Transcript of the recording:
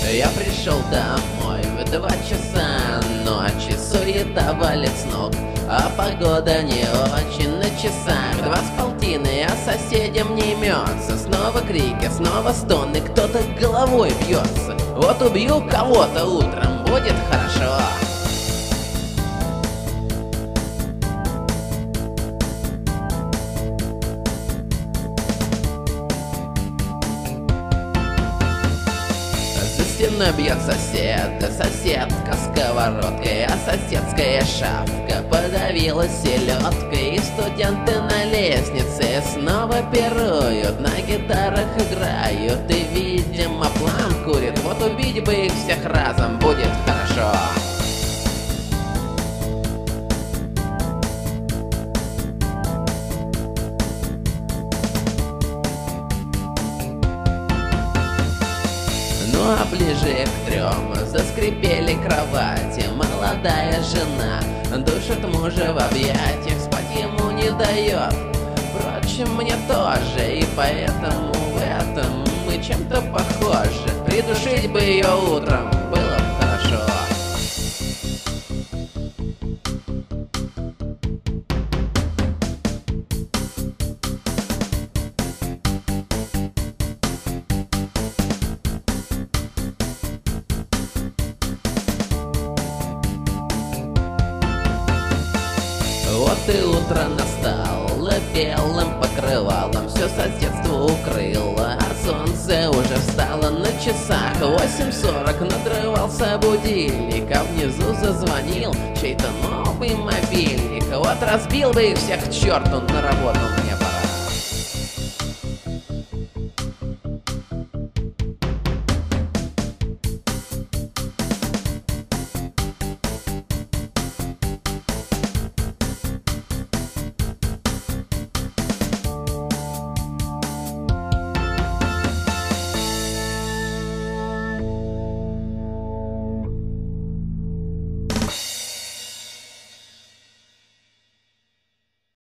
Я пришел домой в 2 часа ночи, суета валит с ног, а погода не очень. На часах 2:30, а соседям не имется. Снова крики, снова стоны, кто-то головой бьется. Вот убью кого-то утром, будет хорошо. За стеной бьет сосед, соседка сковородкой, а соседская шапка подавилась селедкой. И студенты на лестнице снова пируют, на гитарах играют и, видимо, план курит. Вот убить бы их всех разом, будет хорошо. Ну а ближе к 3 заскрипели кровати. Молодая жена душит мужа в объятиях, спать ему не дает. Впрочем, мне тоже, и поэтому в этом мы чем-то похожи. Придушить бы ее утром было бы хорошо. Вот и утро настало, белым покрывалом все соседство укрыло, а солнце уже встало. На часах 8:40 надрывался будильник, а внизу зазвонил чей-то новый мобильник. Вот разбил бы их всех к черту, на работу мне пора.